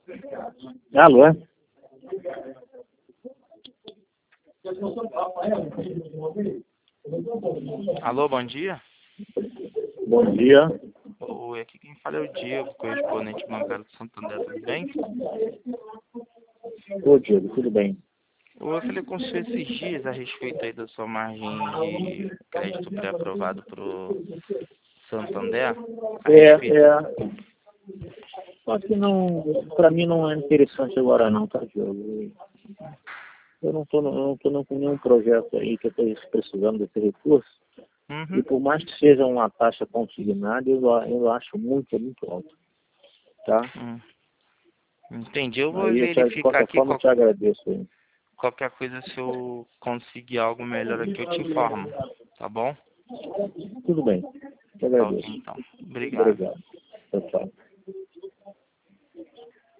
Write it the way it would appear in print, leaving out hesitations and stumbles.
Alô, é? Alô, bom dia. Bom dia. Oi, aqui quem fala é o Diego, correspondente bancário do Santander, tudo bem? Ô, Diego, tudo bem? Eu falei com o senhor esses dias a respeito aí da sua margem de crédito pré-aprovado para o Santander. A respeito... Só que não, para mim não é interessante agora não, tá, Diego? Eu não tô com nenhum projeto aí que eu estou precisando desse recurso. E por mais que seja uma taxa consignada, eu acho muito alto, tá? Entendi, eu vou Aí, de verificar qualquer aqui forma, eu te agradeço aí. qualquer coisa, se eu conseguir algo melhor aqui, eu te informo, tá bom? Tudo bem, te Tá ok, agradeço. então. Obrigado. Obrigado. Tchau, tchau.